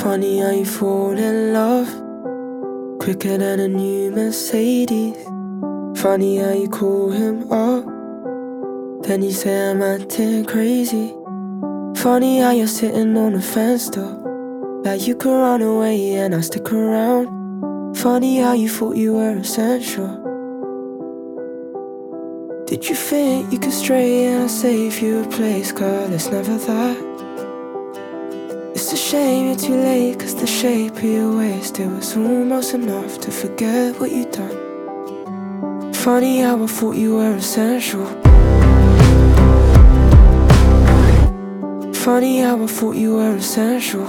Funny how you fall in love quicker than a new Mercedes. Funny how you call him up, then you say I'm acting crazy. Funny how you're sitting on the fence though, like you could run away and I stick around. Funny how you thought you were essential. Did you think you could stray and I'd save you a place? Girl, it's never that. It's a shame you're too late, cause the shape of your waist, it was almost enough to forget what you'd done. Funny how I thought you were essential. Funny how I thought you were essential.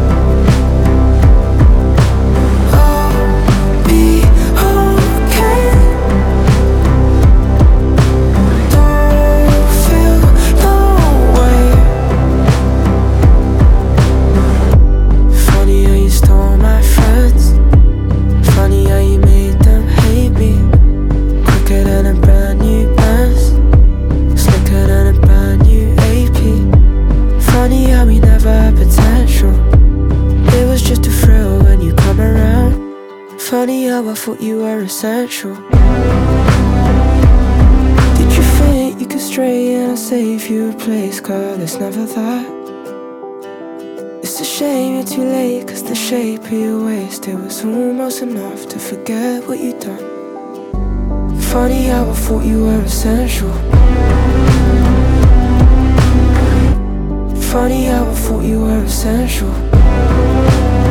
I'll be okay. Don't feel no way. Funny how you stole my friends. Funny how you made them hate me quicker than a brand new Benz, slicker than a brand new AP. Funny how we never had potential. It was just a thrill when you come around. Funny how I thought you were essential. Did you think you could stray and I'd save you a place? Girl, it's never that. It's a shame you're too late, cause the shape of your waist, it was almost enough to forget what you'd done. Funny how I thought you were essential. Funny how I thought you were essential.